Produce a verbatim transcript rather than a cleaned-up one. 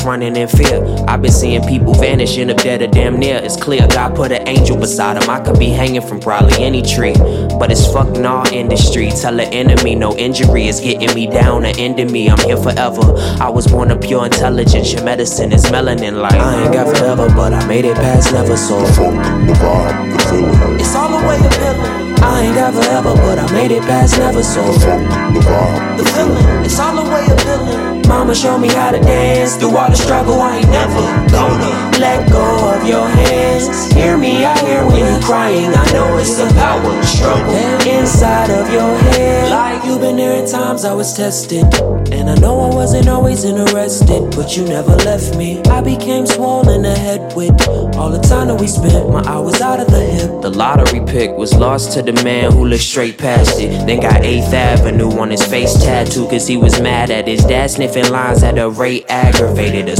running in fear. I've been seeing people vanishing up dead or damn near. It's clear God put an angel beside him. I could be hanging from probably any tree, but it's fucking all industry. Tell the enemy no injury is getting me down or ending me. I'm here forever. I was born of pure intelligence. Your medicine is melanin like I ain't got forever, but I made it past never. So the funk, the vibe, the feeling. It's all the way appealing. I ain't got forever, but I made it past never. So the funk, the vibe, the feeling. It's all the way appealing. Mama showed me how to dance through all the struggle. I ain't never gonna let go of your hands. Hear me, I hear when you're crying. I know it's a power struggle inside of your head. Like you've been there in times I was tested, and I know I wasn't always interested, but you never left me. I became swollen ahead with all the time that we spent. My hours out of the hip. The lottery pick was lost to the man who looked straight past it. Then got eighth Avenue on his face tattoo, cause he was mad at his dad sniffing lines at a rate aggravated.